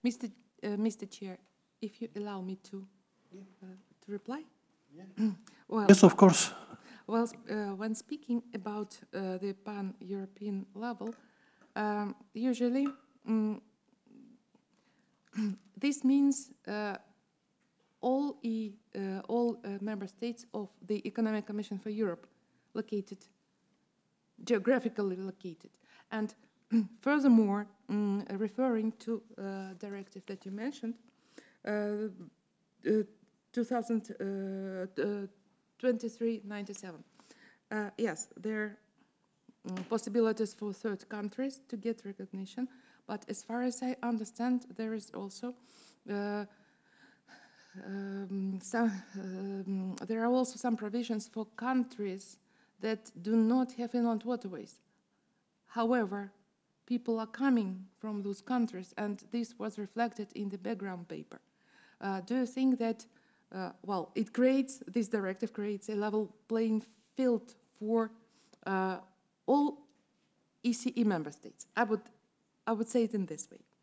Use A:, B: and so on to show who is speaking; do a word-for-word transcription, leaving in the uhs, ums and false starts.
A: Mister Uh, Mister Chair, if you allow me to
B: Yeah.
A: uh, to reply.
B: Yeah.
A: Well,
B: Yes, of course.
A: well, uh, when speaking about uh, the pan-European level, um, usually um, this means uh, all e, uh, all uh, member states of the Economic Commission for Europe, located geographically located, and furthermore, um, referring to uh, directive that you mentioned, uh, uh, twenty-three ninety-seven. Uh, yes, there are um, possibilities for third countries to get recognition, but as far as I understand, there is also uh, um, some, um, there are also some provisions for countries that do not have inland waterways. However, people are coming from those countries, and this was reflected in the background paper. Uh, do you think that, uh, well, it creates, this directive creates a level playing field for uh, all E C E member states? I would, I would say it in this way.